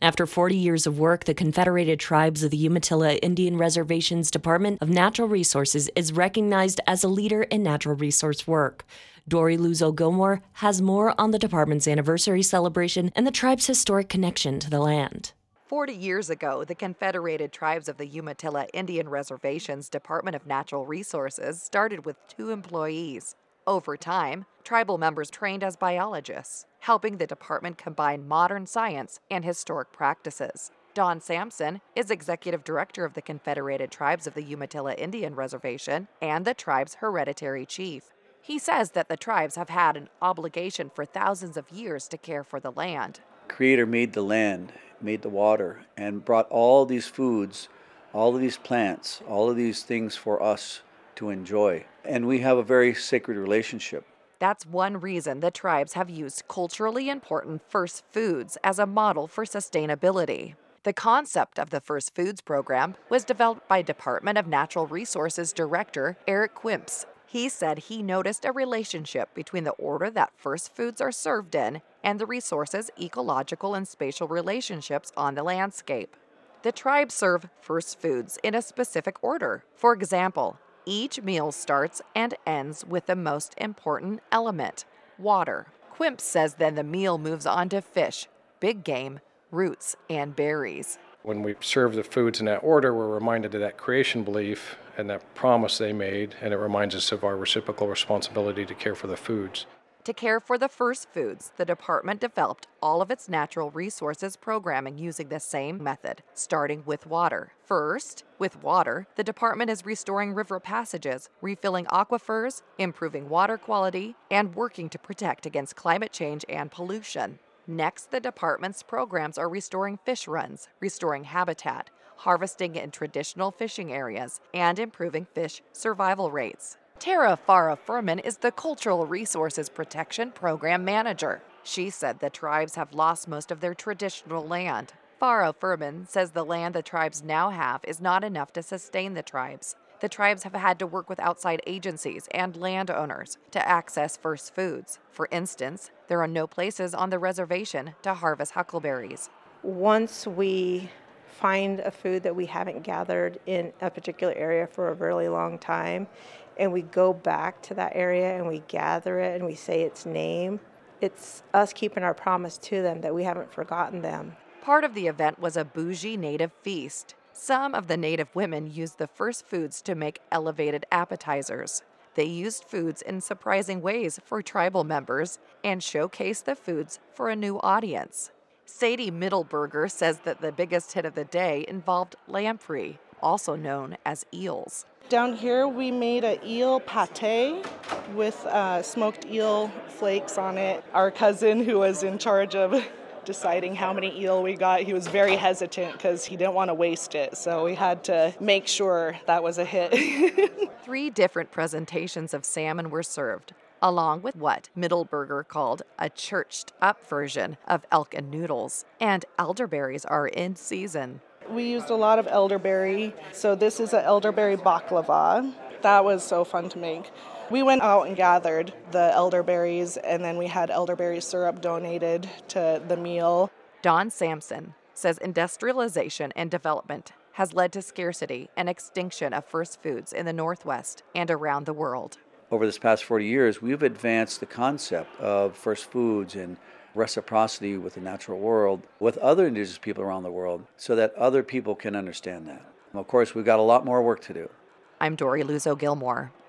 After 40 years of work, the Confederated Tribes of the Umatilla Indian Reservation's Department of Natural Resources is recognized as a leader in natural resource work. Dory Luzo-Gilmore has more on the department's anniversary celebration and the tribe's historic connection to the land. 40 years ago, the Confederated Tribes of the Umatilla Indian Reservation's Department of Natural Resources started with 2 employees. Over time, tribal members trained as biologists, helping the department combine modern science and historic practices. Don Sampson is executive director of the Confederated Tribes of the Umatilla Indian Reservation and the tribe's hereditary chief. He says that the tribes have had an obligation for thousands of years to care for the land. Creator made the land, made the water, and brought all these foods, all of these plants, all of these things for us to enjoy. And we have a very sacred relationship. That's one reason the tribes have used culturally important First Foods as a model for sustainability. The concept of the First Foods program was developed by Department of Natural Resources Director Eric Quimps. He said he noticed a relationship between the order that First Foods are served in and the resources' ecological and spatial relationships on the landscape. The tribes serve First Foods in a specific order. For example, each meal starts and ends with the most important element, water. Quimps says then the meal moves on to fish, big game, roots, and berries. When we serve the foods in that order, we're reminded of that creation belief and that promise they made, and it reminds us of our reciprocal responsibility to care for the foods. To care for the First Foods, the department developed all of its natural resources programming using the same method, starting with water. First, with water, the department is restoring river passages, refilling aquifers, improving water quality, and working to protect against climate change and pollution. Next, the department's programs are restoring fish runs, restoring habitat, harvesting in traditional fishing areas, and improving fish survival rates. Tara Farah Furman is the Cultural Resources Protection Program Manager. She said the tribes have lost most of their traditional land. Farah Furman says the land the tribes now have is not enough to sustain the tribes. The tribes have had to work with outside agencies and landowners to access First Foods. For instance, there are no places on the reservation to harvest huckleberries. Once we find a food that we haven't gathered in a particular area for a really long time, and we go back to that area and we gather it and we say its name, it's us keeping our promise to them that we haven't forgotten them. Part of the event was a bougie native feast. Some of the native women used the First Foods to make elevated appetizers. They used foods in surprising ways for tribal members and showcased the foods for a new audience. Sadie Middleberger says that the biggest hit of the day involved lamprey, also known as eels. Down here we made an eel pate with smoked eel flakes on it. Our cousin who was in charge of deciding how many eel we got, he was very hesitant because he didn't want to waste it. So we had to make sure that was a hit. 3 different presentations of salmon were served, along with what Middleberger called a churched up version of elk and noodles. And elderberries are in season. We used a lot of elderberry. So this is an elderberry baklava. That was so fun to make. We went out and gathered the elderberries, and then we had elderberry syrup donated to the meal. Don Sampson says industrialization and development has led to scarcity and extinction of First Foods in the Northwest and around the world. Over this past 40 years, we've advanced the concept of First Foods and reciprocity with the natural world, with other indigenous people around the world, so that other people can understand that. Of course, we've got a lot more work to do. I'm Dory Luzo-Gilmore.